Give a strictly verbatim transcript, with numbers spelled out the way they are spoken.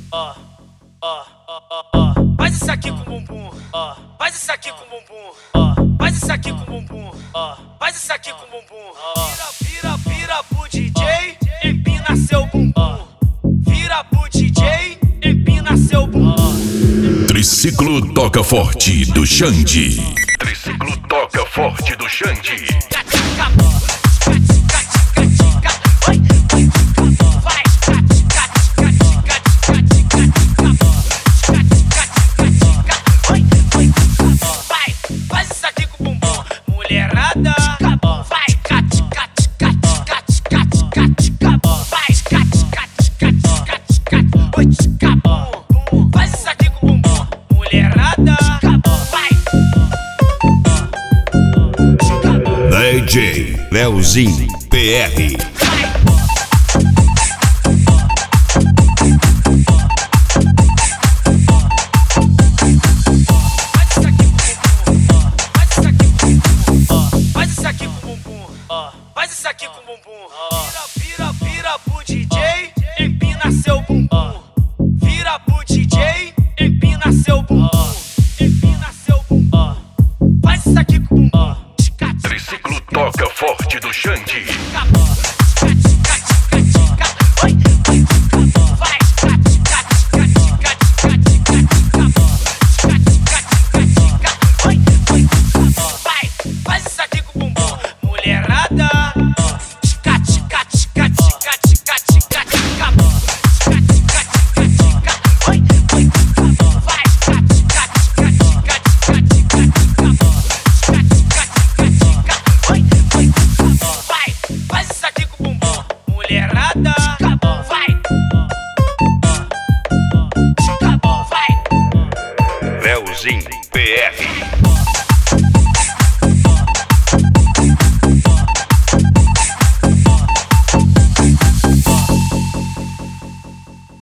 ó, ó, ó, ó, ó. Faz isso aqui com o bumbum, ó. Faz isso aqui com o bumbum, ó. Faz isso aqui com o bumbum, ó. Faz isso aqui com o bumbum, ó. Vira, vira, vira pro D J, empina seu bumbum. Vira pro D J, empina seu bumbum. Triciclo Toca Forte do Xande. Triciclo Toca Forte do Xande. Faz isso aqui com o bumbum, mulherada. Vai, cate, cate, cate, cate, cate, cate, vai, cate, cate, cate, cate, cate, oi, cabum. Faz isso aqui com o bumbum, mulherada. Vai. D J Leozinho P R. Faz isso aqui com o bumbum, ó. Faz isso aqui com o bumbum, ó. Vira, vira, vira pro D J, empina seu bumbum. Vira pro D J, empina seu bumbum. Empina seu bumbum. Faz isso aqui com o bumbum. Triciclo Toca Forte do Xande. Faz isso aqui com o bumbum, mulherada. Cate, cate, cate, cate, cate, cate, cabum. Cate, cate, cate, cate, oi, oi, cabum. Vai, cate, cate, cate, cate, cate, cate, cabum. Cate, cate, cate, cate, oi, oi, cabum. Vai, faz isso aqui com o bumbum, mulherada. Cabum, vai. Cabum, vai. Leozinho P R.